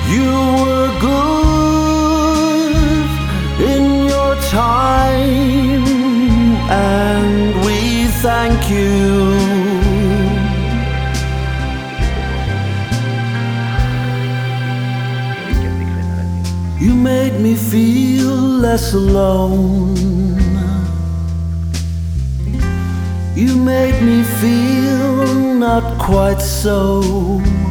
You were good in your time, and we thank you. You made me feel less alone. You made me feel not quite so